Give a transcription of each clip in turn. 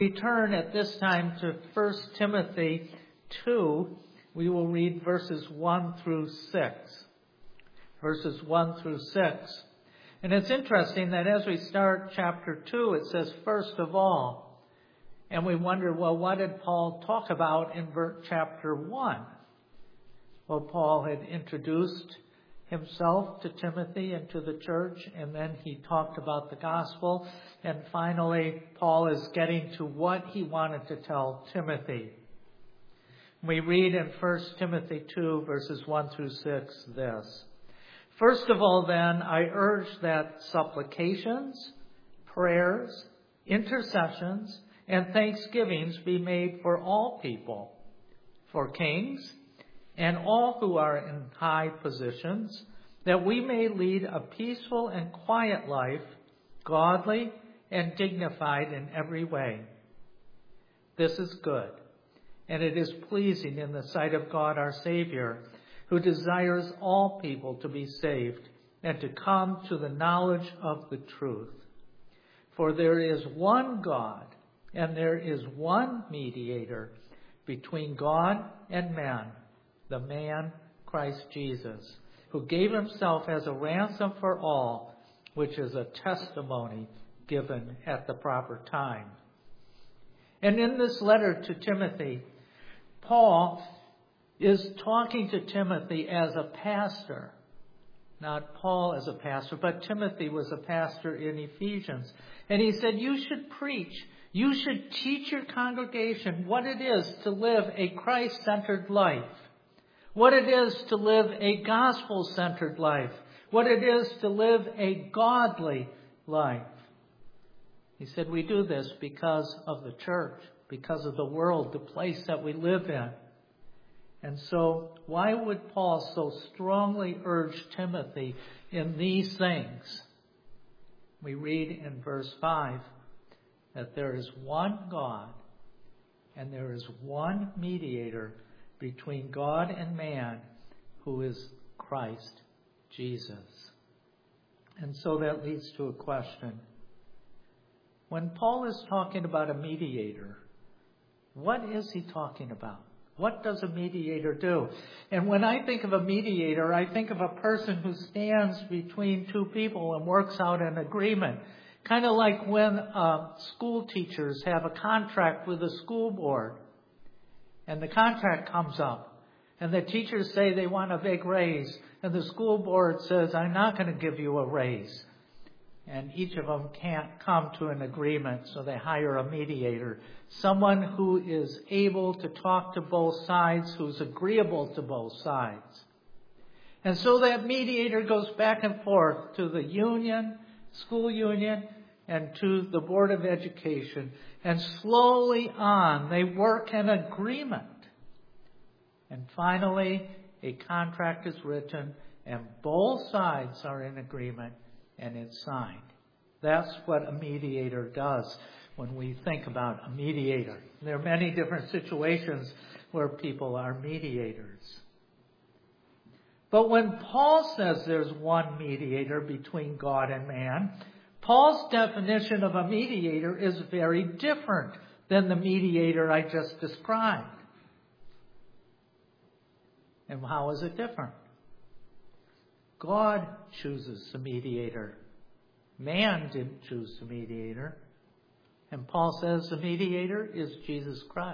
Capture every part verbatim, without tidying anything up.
We turn at this time to First Timothy two. We will read verses one through six. Verses one through six. And it's interesting that as we start chapter two, it says, first of all. And we wonder, well, what did Paul talk about in chapter one? Well, Paul had introduced himself to Timothy and to the church, and then he talked about the gospel. And finally, Paul is getting to what he wanted to tell Timothy. We read in First Timothy two, verses one through six, this. First of all, then, I urge that supplications, prayers, intercessions, and thanksgivings be made for all people, for kings, and all who are in high positions, that we may lead a peaceful and quiet life, godly and dignified in every way. This is good, and it is pleasing in the sight of God our Savior, who desires all people to be saved and to come to the knowledge of the truth. For there is one God, and there is one mediator between God and man, the man Christ Jesus, who gave himself as a ransom for all, which is a testimony given at the proper time. And in this letter to Timothy, Paul is talking to Timothy as a pastor. Not Paul as a pastor, but Timothy was a pastor in Ephesians. And he said, you should preach. You should teach your congregation what it is to live a Christ-centered life. What it is to live a gospel-centered life. What it is to live a godly life. He said, we do this because of the church, because of the world, the place that we live in. And so, why would Paul so strongly urge Timothy in these things? We read in verse five that there is one God and there is one mediator between God and man, who is Christ Jesus. And so that leads to a question. When Paul is talking about a mediator, what is he talking about? What does a mediator do? And when I think of a mediator, I think of a person who stands between two people and works out an agreement. Kind of like when uh, school teachers have a contract with the school board. And the contract comes up. And the teachers say they want a big raise. And the school board says, I'm not going to give you a raise. And each of them can't come to an agreement, so they hire a mediator. Someone who is able to talk to both sides, who's agreeable to both sides. And so that mediator goes back and forth to the union, school union, and to the Board of Education. And slowly on, they work an agreement. And finally, a contract is written, and both sides are in agreement. And it's signed. That's what a mediator does when we think about a mediator. There are many different situations where people are mediators. But when Paul says there's one mediator between God and man, Paul's definition of a mediator is very different than the mediator I just described. And how is it different? God chooses the mediator. Man didn't choose the mediator. And Paul says the mediator is Jesus Christ.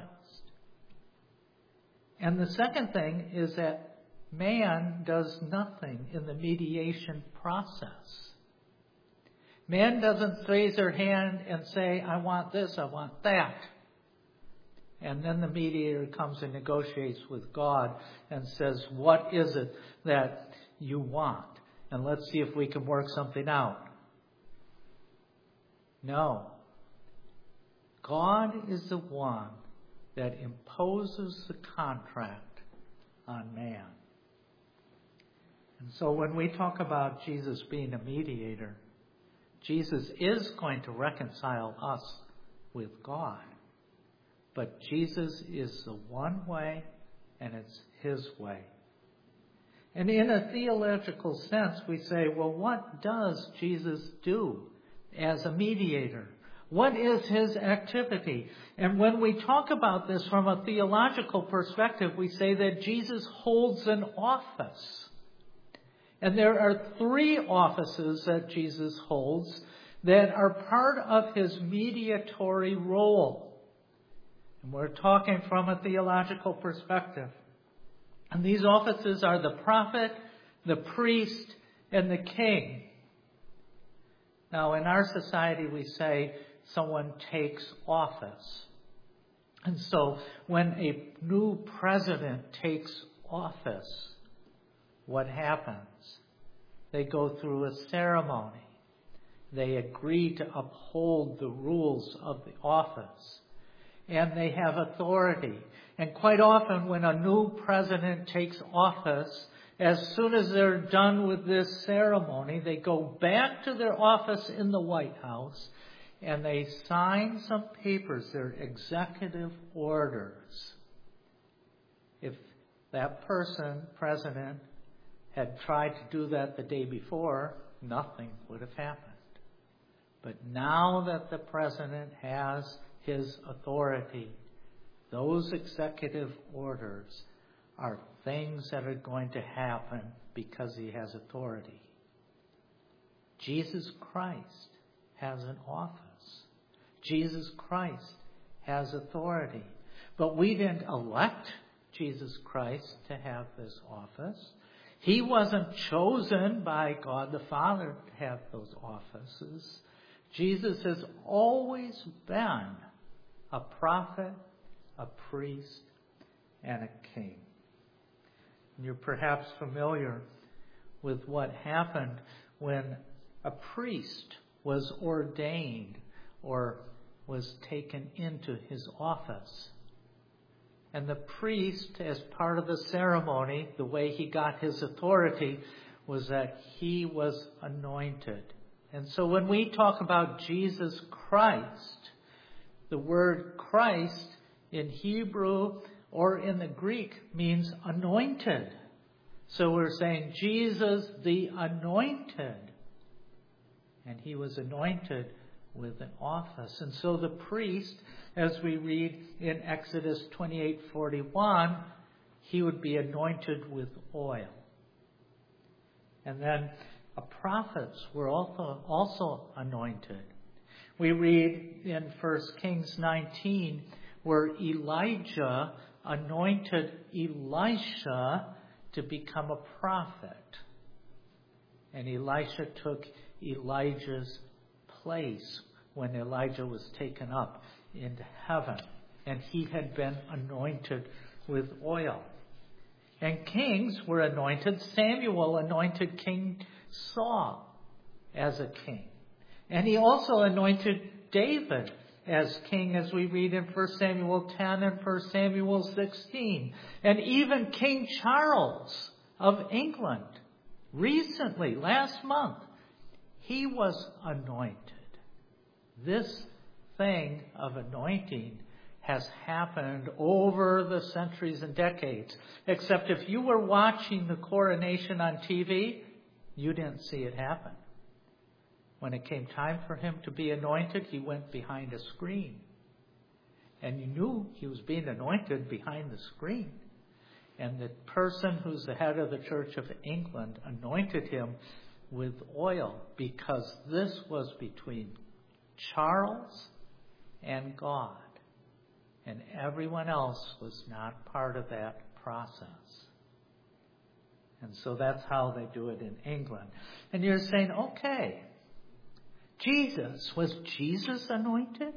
And the second thing is that man does nothing in the mediation process. Man doesn't raise their hand and say, I want this, I want that. And then the mediator comes and negotiates with God and says, what is it that you want? And let's see if we can work something out. No. God is the one that imposes the contract on man. And so when we talk about Jesus being a mediator, Jesus is going to reconcile us with God. But Jesus is the one way, and it's his way. And in a theological sense, we say, well, what does Jesus do as a mediator? What is his activity? And when we talk about this from a theological perspective, we say that Jesus holds an office. And there are three offices that Jesus holds that are part of his mediatory role. And we're talking from a theological perspective. And these offices are the prophet, the priest, and the king. Now, in our society, we say someone takes office. And so, when a new president takes office, what happens? They go through a ceremony. They agree to uphold the rules of the office. And they have authority. And quite often, when a new president takes office, as soon as they're done with this ceremony, they go back to their office in the White House and they sign some papers, they're executive orders. If that person, president, had tried to do that the day before, nothing would have happened. But now that the president has his authority, those executive orders are things that are going to happen because he has authority. Jesus Christ has an office. Jesus Christ has authority. But we didn't elect Jesus Christ to have this office. He wasn't chosen by God the Father to have those offices. Jesus has always been a prophet, a priest, and a king. You're perhaps familiar with what happened when a priest was ordained or was taken into his office. And the priest, as part of the ceremony, the way he got his authority was that he was anointed. And so when we talk about Jesus Christ, the word Christ in Hebrew or in the Greek means anointed. So we're saying Jesus the anointed. And he was anointed with an office. And so the priest, as we read in Exodus twenty-eight forty-one, he would be anointed with oil. And then uh, prophets were also, also anointed. We read in First Kings nineteen where Elijah anointed Elisha to become a prophet. And Elisha took Elijah's place when Elijah was taken up into heaven. And he had been anointed with oil. And kings were anointed. Samuel anointed King Saul as a king. And he also anointed David as king, as we read in First Samuel ten and First Samuel sixteen. And even King Charles of England, recently, last month, he was anointed. This thing of anointing has happened over the centuries and decades. Except if you were watching the coronation on T V, you didn't see it happen. When it came time for him to be anointed, he went behind a screen. And you knew he was being anointed behind the screen. And the person who's the head of the Church of England anointed him with oil because this was between Charles and God. And everyone else was not part of that process. And so that's how they do it in England. And you're saying, okay, Jesus, was Jesus anointed?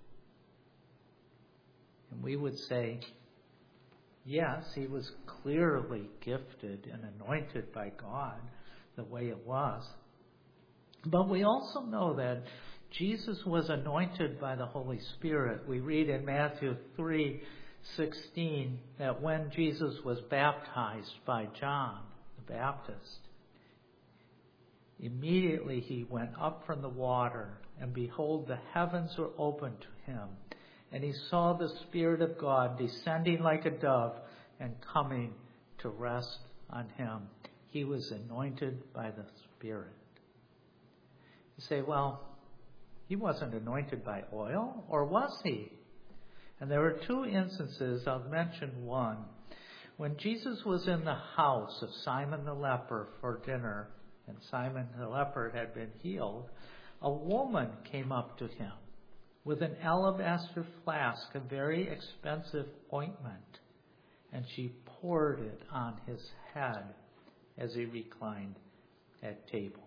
And we would say, yes, he was clearly gifted and anointed by God the way it was. But we also know that Jesus was anointed by the Holy Spirit. We read in Matthew three sixteen that when Jesus was baptized by John the Baptist, immediately he went up from the water, and behold, the heavens were opened to him. And he saw the Spirit of God descending like a dove and coming to rest on him. He was anointed by the Spirit. You say, well, He wasn't anointed by oil, or was he? And there were two instances. I'll mention one. When Jesus was in the house of Simon the leper for dinner, and Simon the leper had been healed, a woman came up to him with an alabaster flask of very expensive ointment, and she poured it on his head as he reclined at table.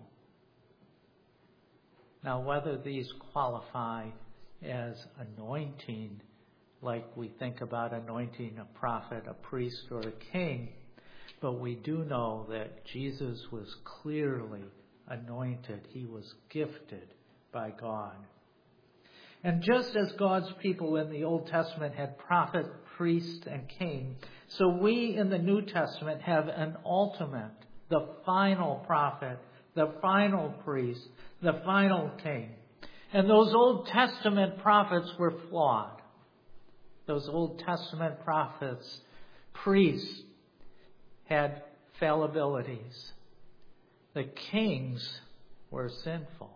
Now, whether these qualify as anointing, like we think about anointing a prophet, a priest, or a king, but we do know that Jesus was clearly anointed. He was gifted by God. And just as God's people in the Old Testament had prophet, priest, and king, so we in the New Testament have an ultimate, the final prophet, the final priest, the final king. And those Old Testament prophets were flawed. Those Old Testament prophets, priests, had fallibilities. The kings were sinful.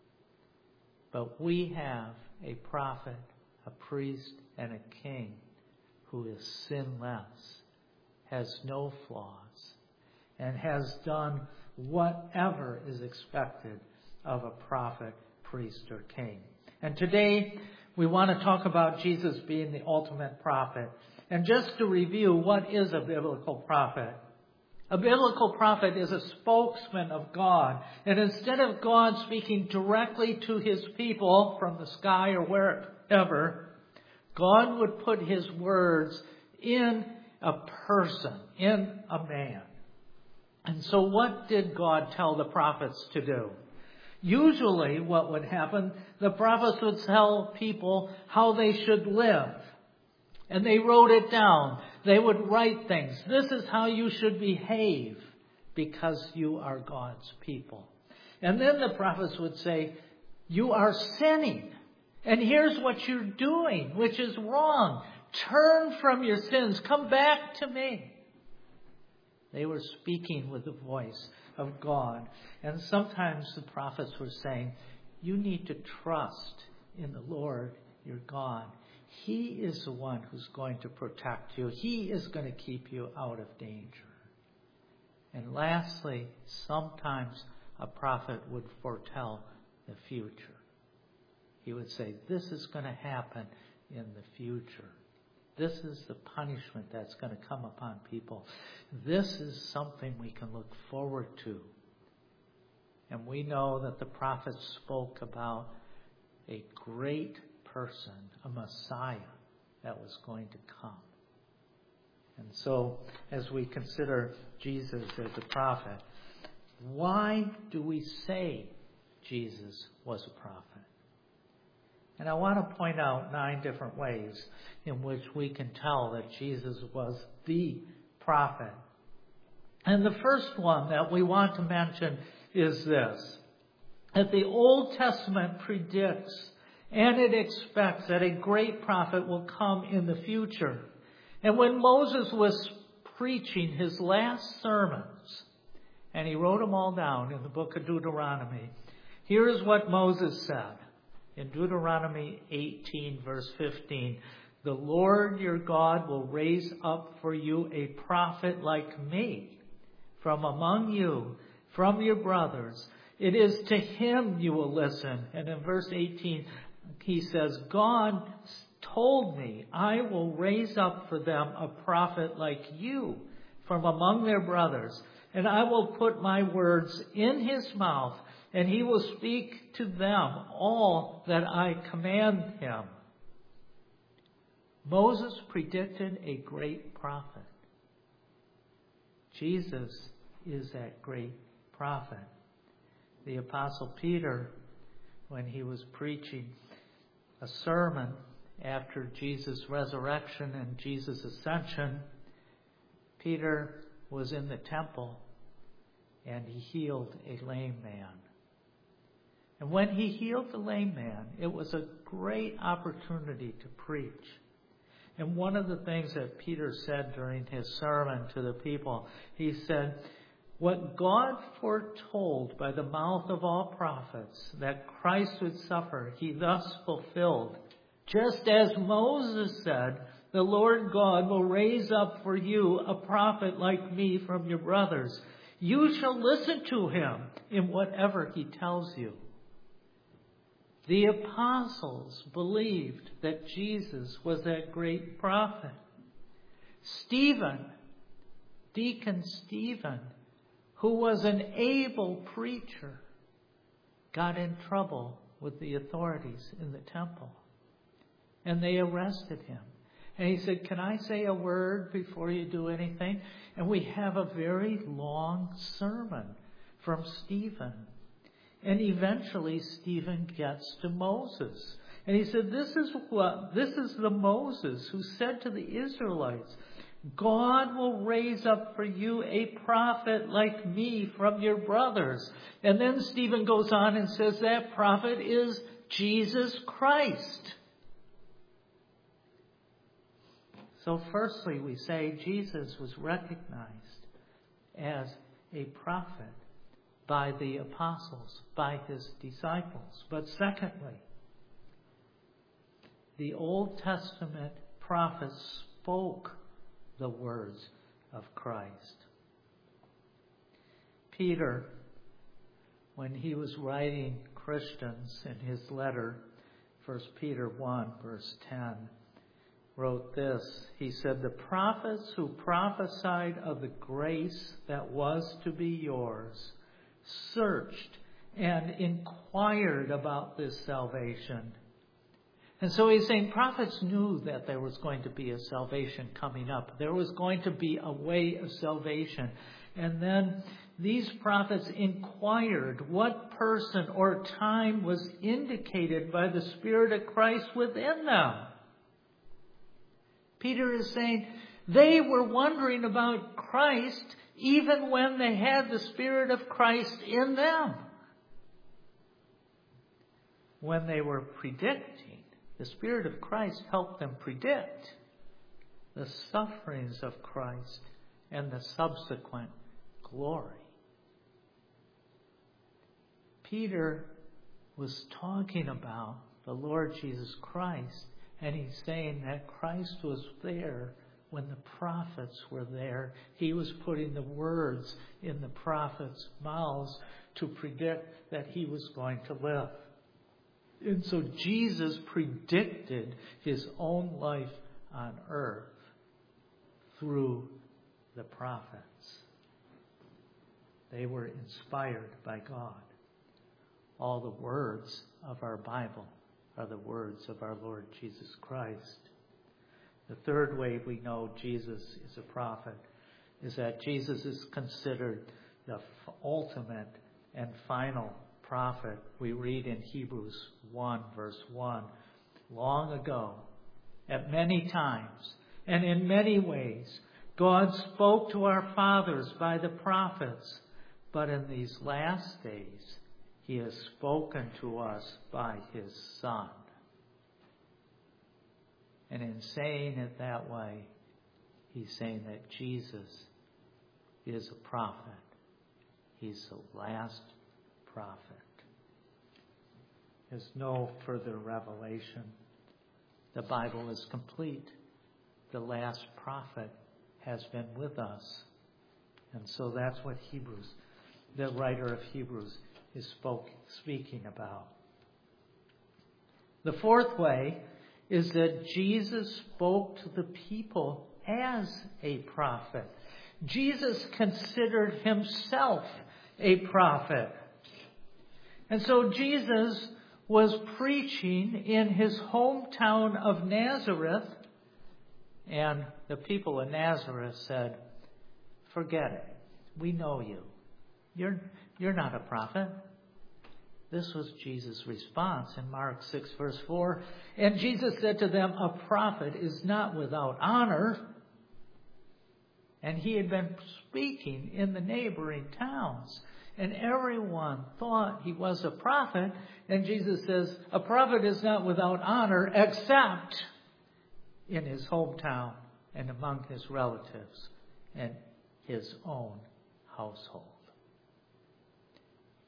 But we have a prophet, a priest, and a king who is sinless, has no flaws, and has done whatever is expected of a prophet, priest, or king. And today we want to talk about Jesus being the ultimate prophet. And just to review, what is a biblical prophet? A biblical prophet is a spokesman of God. And instead of God speaking directly to his people from the sky or wherever, God would put his words in a person, in a man. And so what did God tell the prophets to do? Usually what would happen, the prophets would tell people how they should live. And they wrote it down. They would write things. This is how you should behave because you are God's people. And then the prophets would say, you are sinning. And here's what you're doing, which is wrong. Turn from your sins. Come back to me. They were speaking with the voice of God. And sometimes the prophets were saying, you need to trust in the Lord your God. He is the one who's going to protect you. He is going to keep you out of danger. And lastly, sometimes a prophet would foretell the future. He would say, this is going to happen in the future. This is the punishment that's going to come upon people. This is something we can look forward to. And we know that the prophets spoke about a great person, a Messiah that was going to come. And so, as we consider Jesus as a prophet, why do we say Jesus was a prophet? And I want to point out nine different ways in which we can tell that Jesus was the prophet. And the first one that we want to mention is this, that the Old Testament predicts and it expects that a great prophet will come in the future. And when Moses was preaching his last sermons, and he wrote them all down in the book of Deuteronomy, here is what Moses said. In Deuteronomy eighteen, verse fifteen, the Lord your God will raise up for you a prophet like me from among you, from your brothers. It is to him you will listen. And in verse eighteen, he says, God told me, I will raise up for them a prophet like you from among their brothers, and I will put my words in his mouth, and he will speak to them all that I command him. Moses predicted a great prophet. Jesus is that great prophet. The Apostle Peter, when he was preaching a sermon after Jesus' resurrection and Jesus' ascension, Peter was in the temple and he healed a lame man. And when he healed the lame man, it was a great opportunity to preach. And one of the things that Peter said during his sermon to the people, he said, What God foretold by the mouth of all prophets, that Christ would suffer, he thus fulfilled. Just as Moses said, the Lord God will raise up for you a prophet like me from your brothers. You shall listen to him in whatever he tells you. The apostles believed that Jesus was that great prophet. Stephen, Deacon Stephen, who was an able preacher, got in trouble with the authorities in the temple. And they arrested him. And he said, can I say a word before you do anything? And we have a very long sermon from Stephen. And eventually Stephen gets to Moses. And he said, this is what, this is the Moses who said to the Israelites, God will raise up for you a prophet like me from your brothers. And then Stephen goes on and says that prophet is Jesus Christ. So firstly, we say Jesus was recognized as a prophet by the apostles, by his disciples. But secondly, the Old Testament prophets spoke the words of Christ. Peter, when he was writing Christians in his letter, First Peter one, verse ten, wrote this. He said, the prophets who prophesied of the grace that was to be yours searched and inquired about this salvation. And so he's saying prophets knew that there was going to be a salvation coming up. There was going to be a way of salvation. And then these prophets inquired what person or time was indicated by the Spirit of Christ within them. Peter is saying they were wondering about Christ even when they had the Spirit of Christ in them. When they were predicting, the Spirit of Christ helped them predict the sufferings of Christ and the subsequent glory. Peter was talking about the Lord Jesus Christ, and he's saying that Christ was there when the prophets were there. He was putting the words in the prophets' mouths to predict that he was going to live. And so Jesus predicted his own life on earth through the prophets. They were inspired by God. All the words of our Bible are the words of our Lord Jesus Christ. The third way we know Jesus is a prophet is that Jesus is considered the ultimate and final prophet. We read in Hebrews one, verse one, long ago, at many times and in many ways, God spoke to our fathers by the prophets, but in these last days, he has spoken to us by his Son. And in saying it that way, he's saying that Jesus is a prophet. He's the last prophet. There's no further revelation. The Bible is complete. The last prophet has been with us. And so that's what Hebrews, the writer of Hebrews, is spoke, speaking about. The fourth way is that Jesus spoke to the people as a prophet. Jesus considered himself a prophet. And so Jesus was preaching in his hometown of Nazareth, and the people of Nazareth said, forget it. We know you. You're, you're not a prophet. This was Jesus' response in Mark six, verse four. And Jesus said to them, a prophet is not without honor. And he had been speaking in the neighboring towns. And everyone thought he was a prophet. And Jesus says, a prophet is not without honor except in his hometown and among his relatives and his own household.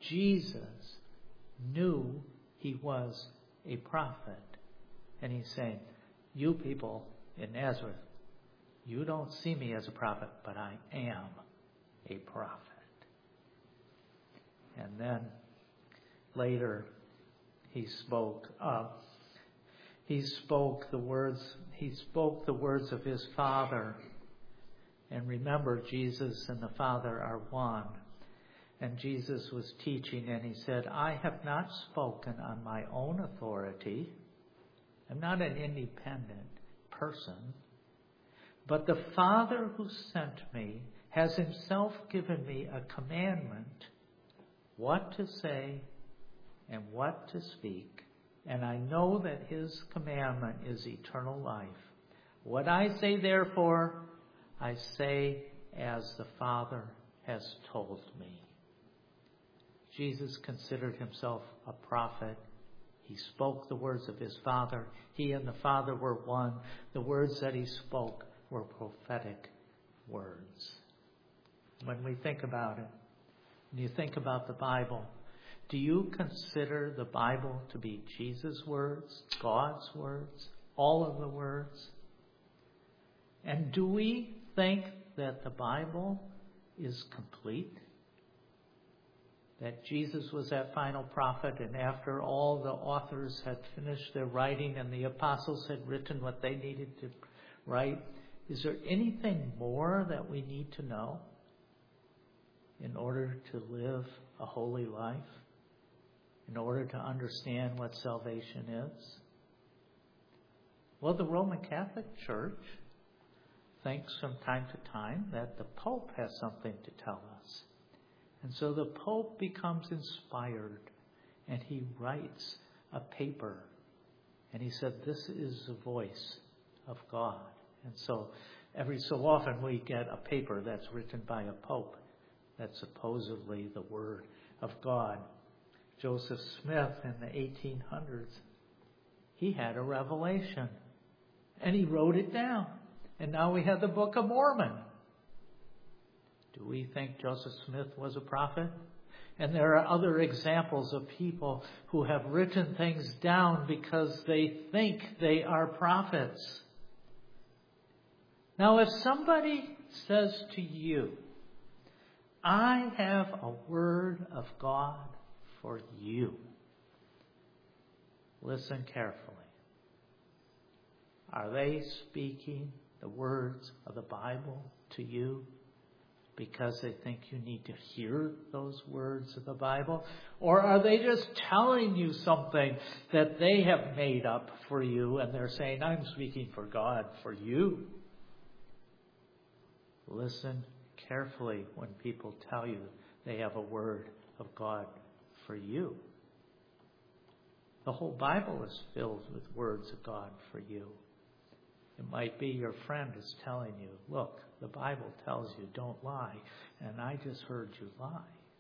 Jesus knew he was a prophet. And he's saying, you people in Nazareth, you don't see me as a prophet, but I am a prophet. And then later he spoke uh, he spoke the words he spoke the words of his Father. And remember, Jesus and the Father are one. And Jesus was teaching, and he said, I have not spoken on my own authority. I'm not an independent person. But the Father who sent me has himself given me a commandment, what to say and what to speak. And I know that his commandment is eternal life. What I say, therefore, I say as the Father has told me. Jesus considered himself a prophet. He spoke the words of his Father. He and the Father were one. The words that he spoke were prophetic words. When we think about it, when you think about the Bible, do you consider the Bible to be Jesus' words, God's words, all of the words? And do we think that the Bible is complete? That Jesus was that final prophet, and after all the authors had finished their writing and the apostles had written what they needed to write, is there anything more that we need to know in order to live a holy life? In order to understand what salvation is? Well, the Roman Catholic Church thinks from time to time that the Pope has something to tell us. And so the Pope becomes inspired, and he writes a paper. And he said, this is the voice of God. And so every so often we get a paper that's written by a Pope that's supposedly the Word of God. Joseph Smith in the eighteen hundreds, he had a revelation, and he wrote it down. And now we have the Book of Mormon. Do we think Joseph Smith was a prophet? And there are other examples of people who have written things down because they think they are prophets. Now, if somebody says to you, I have a word of God for you, listen carefully. Are they speaking the words of the Bible to you because they think you need to hear those words of the Bible? Or are they just telling you something that they have made up for you, and they're saying, I'm speaking for God for you? Listen carefully when people tell you they have a word of God for you. The whole Bible is filled with words of God for you. It might be your friend is telling you, look, the Bible tells you don't lie, and I just heard you lie.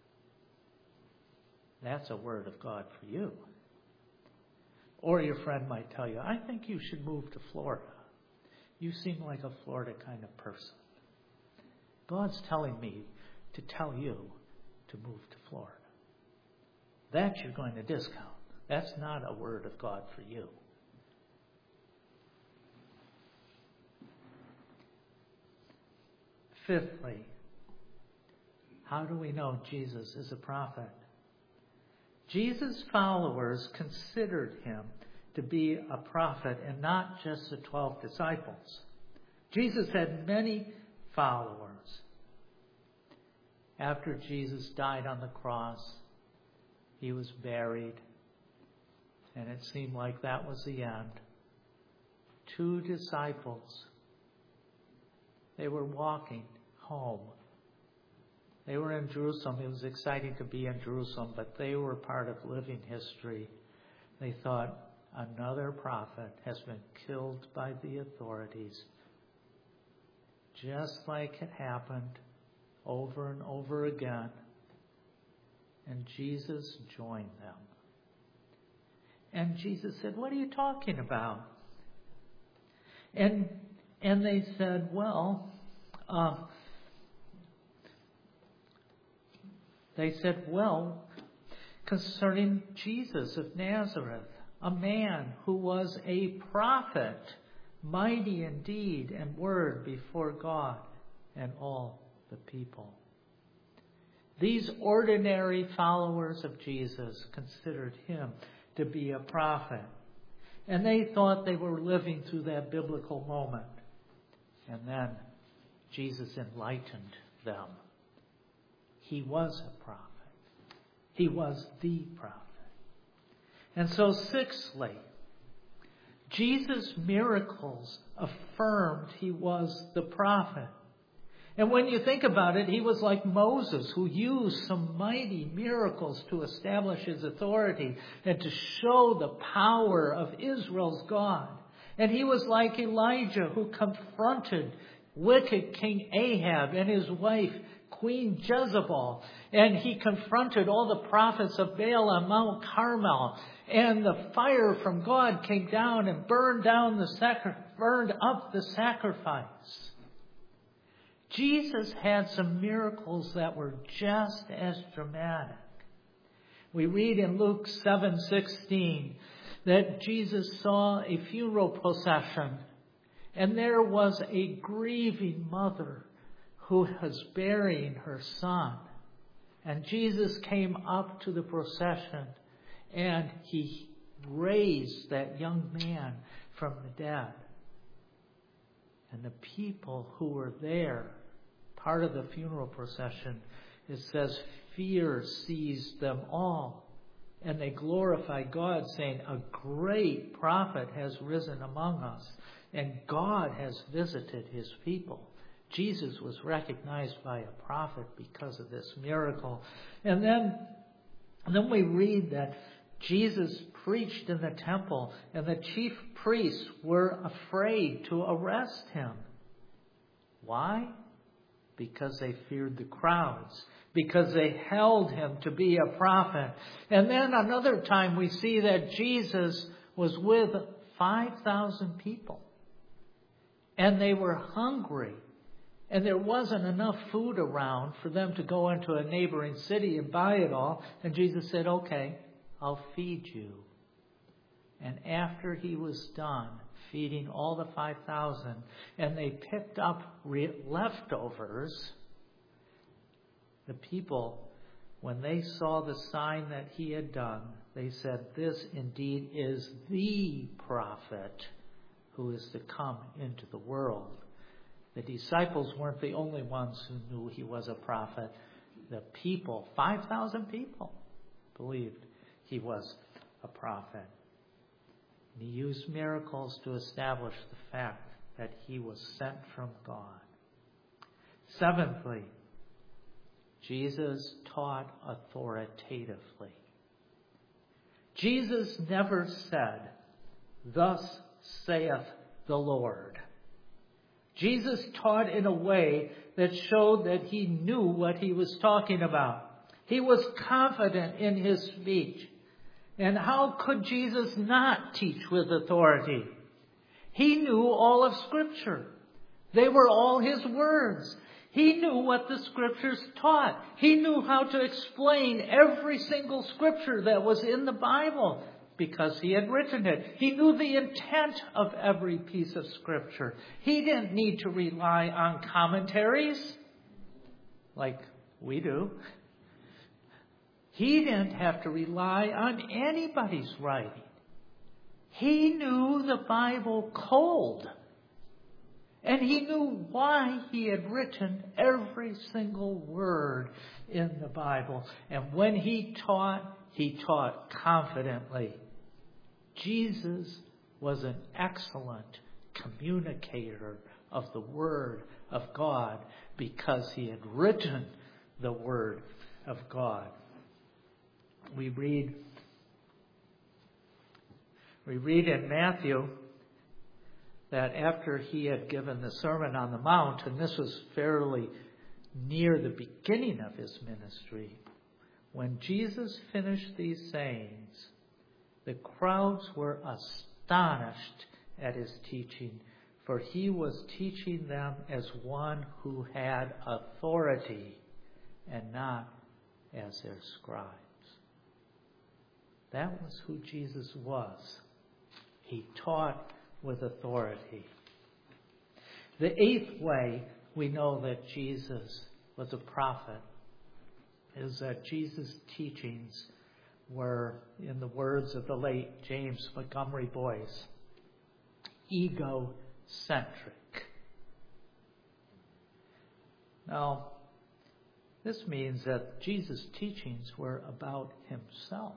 That's a word of God for you. Or your friend might tell you, I think you should move to Florida. You seem like a Florida kind of person. God's telling me to tell you to move to Florida. That you're going to discount. That's not a word of God for you. Fifthly, how do we know Jesus is a prophet? Jesus' followers considered him to be a prophet and not just the twelve disciples. Jesus had many followers. After Jesus died on the cross, he was buried, and it seemed like that was the end. Two disciples, they were walking home. They were in Jerusalem. It was exciting to be in Jerusalem, but they were part of living history. They thought, another prophet has been killed by the authorities, just like it happened over and over again. And Jesus joined them. And Jesus said, what are you talking about? And and they said, well, uh, they said, well, concerning Jesus of Nazareth, a man who was a prophet, mighty in deed and word before God and all the people. These ordinary followers of Jesus considered him to be a prophet. And they thought they were living through that biblical moment. And then Jesus enlightened them. He was a prophet. He was the prophet. And so sixthly, Jesus' miracles affirmed he was the prophet. And when you think about it, he was like Moses, who used some mighty miracles to establish his authority and to show the power of Israel's God. And he was like Elijah, who confronted wicked King Ahab and his wife, Queen Jezebel. And he confronted all the prophets of Baal on Mount Carmel. And the fire from God came down and burned down the sacri- burned up the sacrifice. Jesus had some miracles that were just as dramatic. We read in Luke seven sixteen that Jesus saw a funeral procession, and there was a grieving mother who was burying her son. And Jesus came up to the procession, and he raised that young man from the dead. And the people who were there, part of the funeral procession, it says fear seized them all. And they glorified God, saying, a great prophet has risen among us, and God has visited his people. Jesus was recognized by a prophet because of this miracle. And then, and then we read that Jesus preached in the temple, and the chief priests were afraid to arrest him. Why? Because they feared the crowds, because they held him to be a prophet. And then another time we see that Jesus was with five thousand people, and they were hungry, and there wasn't enough food around for them to go into a neighboring city and buy it all. And Jesus said, okay, I'll feed you. And after he was done feeding all the five thousand, and they picked up re- leftovers, the people, when they saw the sign that he had done, they said, this indeed is the prophet who is to come into the world. The disciples weren't the only ones who knew he was a prophet. The people, five thousand people, believed he was a prophet. And he used miracles to establish the fact that he was sent from God. Seventhly, Jesus taught authoritatively. Jesus never said, thus saith the Lord. Jesus taught in a way that showed that he knew what he was talking about. He was confident in his speech. And how could Jesus not teach with authority? He knew all of Scripture. They were all his words. He knew what the Scriptures taught. He knew how to explain every single Scripture that was in the Bible because he had written it. He knew the intent of every piece of Scripture. He didn't need to rely on commentaries like we do. He didn't have to rely on anybody's writing. He knew the Bible cold. And he knew why he had written every single word in the Bible. And when he taught, he taught confidently. Jesus was an excellent communicator of the Word of God because he had written the Word of God. We read, we read in Matthew that after he had given the Sermon on the Mount, and this was fairly near the beginning of his ministry, when Jesus finished these sayings, the crowds were astonished at his teaching, for he was teaching them as one who had authority and not as their scribes. That was who Jesus was. He taught with authority. The eighth way we know that Jesus was a prophet is that Jesus' teachings were, in the words of the late James Montgomery Boyce, egocentric. Now, this means that Jesus' teachings were about himself.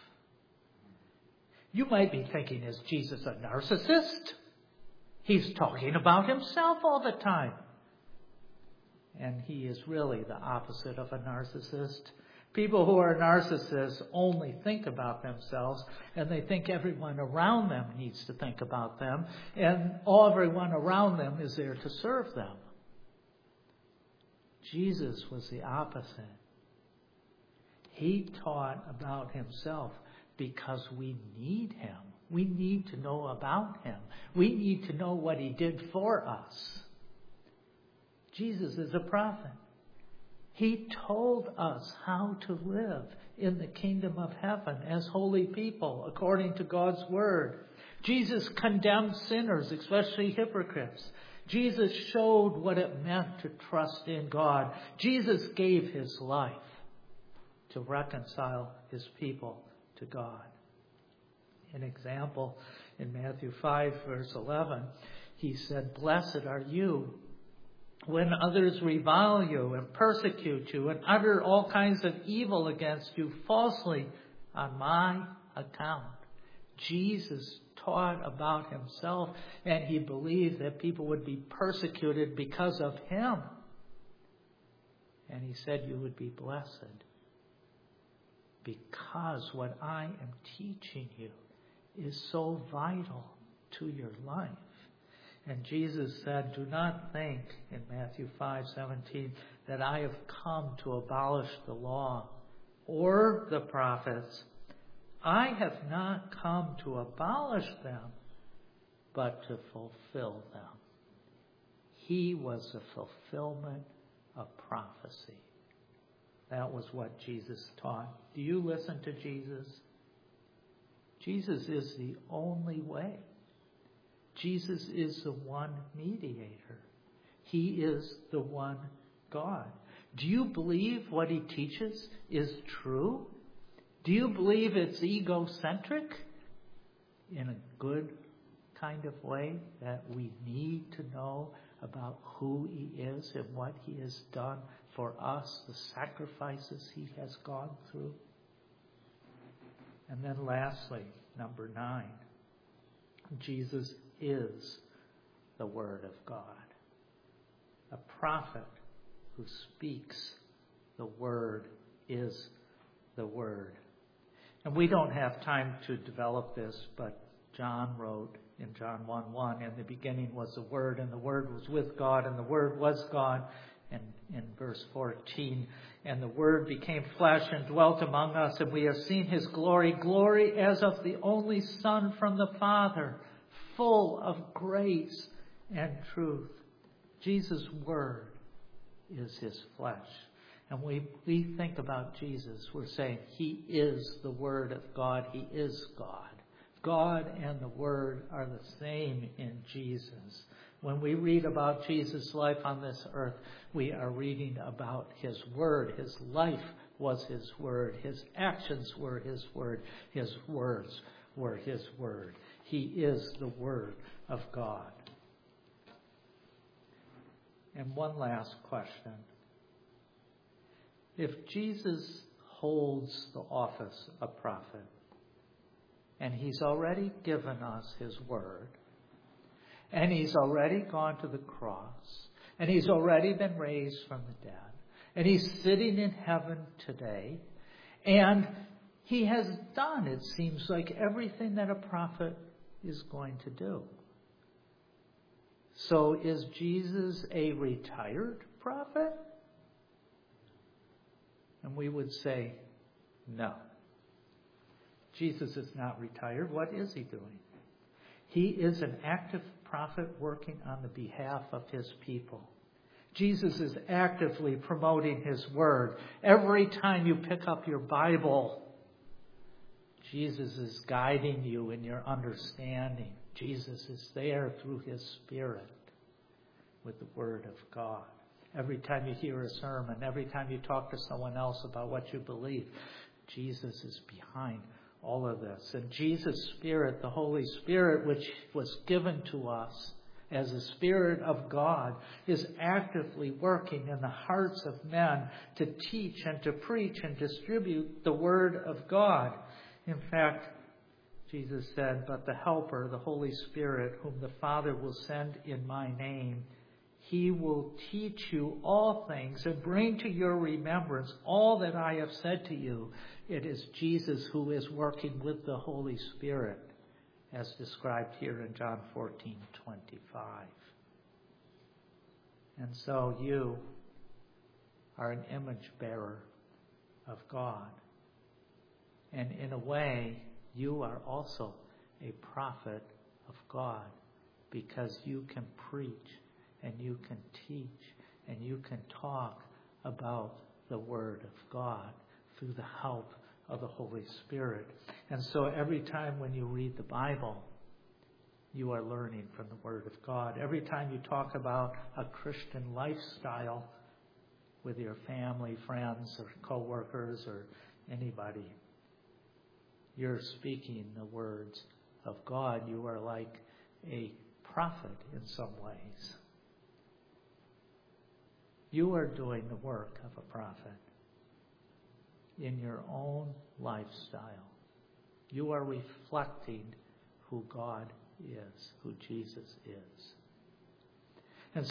You might be thinking, is Jesus a narcissist? He's talking about himself all the time. And he is really the opposite of a narcissist. People who are narcissists only think about themselves, and they think everyone around them needs to think about them, and all everyone around them is there to serve them. Jesus was the opposite. He taught about himself because we need him. We need to know about him. We need to know what he did for us. Jesus is a prophet. He told us how to live in the kingdom of heaven as holy people according to God's word. Jesus condemned sinners, especially hypocrites. Jesus showed what it meant to trust in God. Jesus gave his life to reconcile his people to God. An example, in Matthew five, verse eleven, he said, "Blessed are you when others revile you and persecute you and utter all kinds of evil against you falsely on my account." Jesus taught about himself, and he believed that people would be persecuted because of him. And he said you would be blessed because what I am teaching you is so vital to your life. And Jesus said, "Do not think," in Matthew five seventeen, "that I have come to abolish the law or the prophets. I have not come to abolish them, but to fulfill them." He was the fulfillment of prophecy. That was what Jesus taught. Do you listen to Jesus? Jesus is the only way. Jesus is the one mediator. He is the one God. Do you believe what he teaches is true? Do you believe it's egocentric in a good kind of way, that we need to know about who he is and what he has done for us, the sacrifices he has gone through? And then lastly, number nine, Jesus is the Word of God. A prophet who speaks the Word is the Word. And we don't have time to develop this, but John wrote in John one one, "In the beginning was the Word, and the Word was with God, and the Word was God." And in verse fourteen, "And the Word became flesh and dwelt among us, and we have seen his glory, glory as of the only Son from the Father, full of grace and truth." Jesus' Word is his flesh. And we, we think about Jesus, we're saying he is the Word of God. He is God. God and the Word are the same in Jesus. When we read about Jesus' life on this earth, we are reading about his Word. His life was his Word. His actions were his Word. His words were his Word. He is the Word of God. And one last question. If Jesus holds the office of prophet, and he's already given us his Word, and he's already gone to the cross, and he's already been raised from the dead, and he's sitting in heaven today, and he has done, it seems like, everything that a prophet is going to do. So is Jesus a retired prophet? And we would say, no. Jesus is not retired. What is he doing? He is an active prophet working on the behalf of his people. Jesus is actively promoting his word. Every time you pick up your Bible, Jesus is guiding you in your understanding. Jesus is there through His Spirit with the Word of God. Every time you hear a sermon, every time you talk to someone else about what you believe, Jesus is behind all of this. And Jesus' Spirit, the Holy Spirit, which was given to us as the Spirit of God, is actively working in the hearts of men to teach and to preach and distribute the Word of God. In fact, Jesus said, "But the Helper, the Holy Spirit, whom the Father will send in my name, He will teach you all things and bring to your remembrance all that I have said to you." It is Jesus who is working with the Holy Spirit, as described here in John fourteen twenty-five. And so you are an image bearer of God. And in a way, you are also a prophet of God, because you can preach and you can teach and you can talk about the Word of God through the help of the Holy Spirit. And so every time when you read the Bible, you are learning from the Word of God. Every time you talk about a Christian lifestyle with your family, friends, or co-workers, or anybody, you're speaking the words of God. You are like a prophet in some ways. You are doing the work of a prophet in your own lifestyle. You are reflecting who God is, who Jesus is.